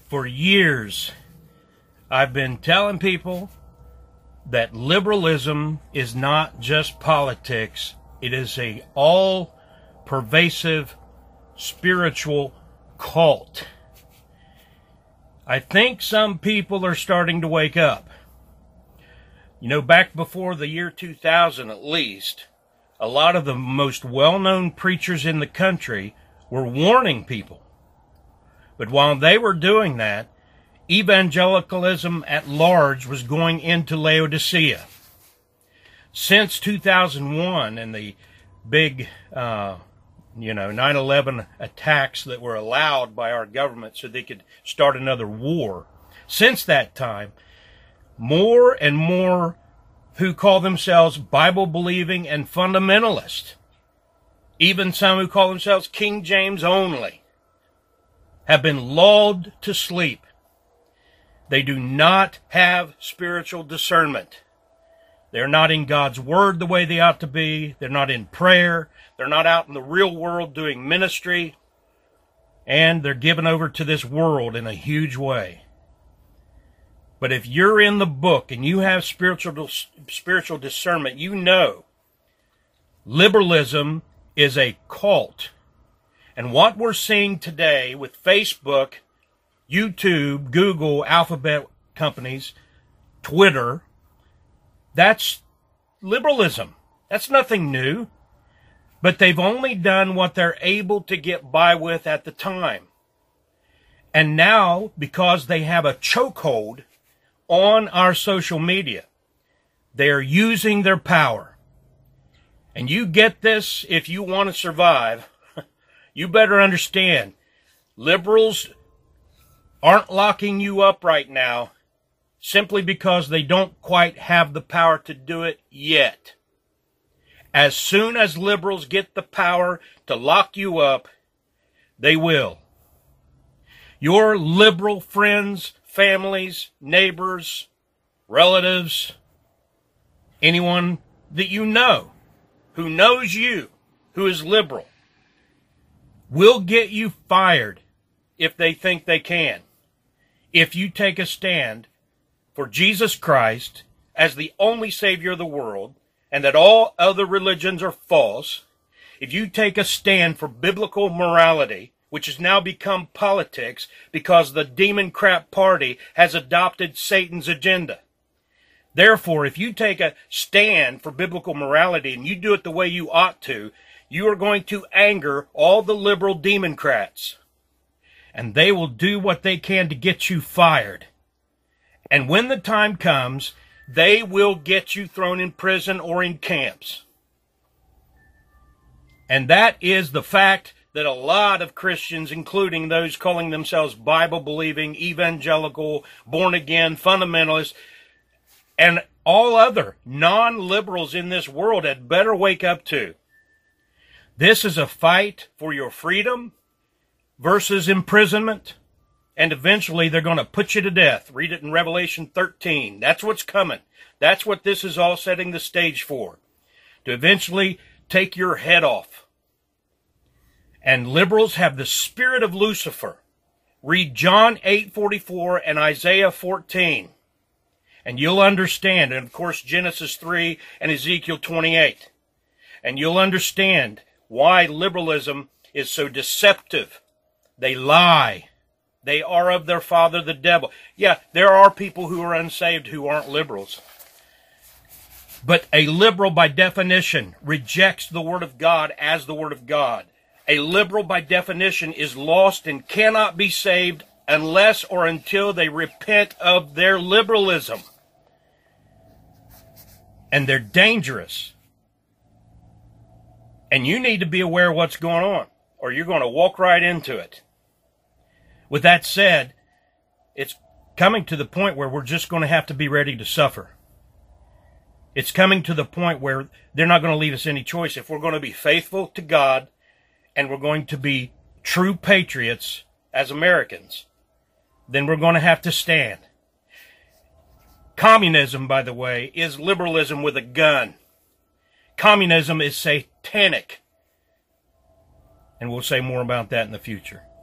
For years, I've been telling people that liberalism is not just politics. It is a all-pervasive spiritual cult. I think some people are starting to wake up. You know, back before the year 2000 at least, a lot of the most well-known preachers in the country were warning people. But while they were doing that, evangelicalism at large was going into Laodicea. Since 2001 and the big, 9/11 attacks that were allowed by our government so they could start another war, since that time, more and more who call themselves Bible-believing and fundamentalist, even some who call themselves King James only, have been lulled to sleep. They do not have spiritual discernment. They're not in God's Word the way they ought to be. They're not in prayer. They're not out in the real world doing ministry. And they're given over to this world in a huge way. But if you're in the book and you have spiritual discernment, you know liberalism is a cult. And what we're seeing today with Facebook, YouTube, Google, Alphabet companies, Twitter, that's liberalism. That's nothing new. But they've only done what they're able to get by with at the time. And now, because they have a chokehold on our social media, they're using their power. And you get this if you want to survive. You better understand, liberals aren't locking you up right now simply because they don't quite have the power to do it yet. As soon as liberals get the power to lock you up, they will. Your liberal friends, families, neighbors, relatives, anyone that you know, who knows you, who is liberal, will get you fired if they think they can. If you take a stand for Jesus Christ as the only Savior of the world, and that all other religions are false, if you take a stand for biblical morality, which has now become politics because the demon crap party has adopted Satan's agenda. Therefore, if you take a stand for biblical morality and you do it the way you ought to, you are going to anger all the liberal democrats. And they will do what they can to get you fired. And when the time comes, they will get you thrown in prison or in camps. And that is the fact that a lot of Christians, including those calling themselves Bible-believing, evangelical, born-again, fundamentalists, and all other non-liberals in this world had better wake up to. This is a fight for your freedom versus imprisonment. And eventually they're going to put you to death. Read it in Revelation 13. That's what's coming. That's what this is all setting the stage for. To eventually take your head off. And liberals have the spirit of Lucifer. Read John 8:44 and Isaiah 14. And you'll understand. And of course Genesis 3 and Ezekiel 28. And you'll understand why liberalism is so deceptive. They lie. They are of their father, the devil. Yeah, there are people who are unsaved who aren't liberals. But a liberal, by definition, rejects the Word of God as the Word of God. A liberal, by definition, is lost and cannot be saved unless or until they repent of their liberalism. And they're dangerous. And you need to be aware of what's going on, or you're going to walk right into it. With that said, it's coming to the point where we're just going to have to be ready to suffer. It's coming to the point where they're not going to leave us any choice. If we're going to be faithful to God and we're going to be true patriots as Americans, then we're going to have to stand. Communism, by the way, is liberalism with a gun. Communism is satanic. And we'll say more about that in the future.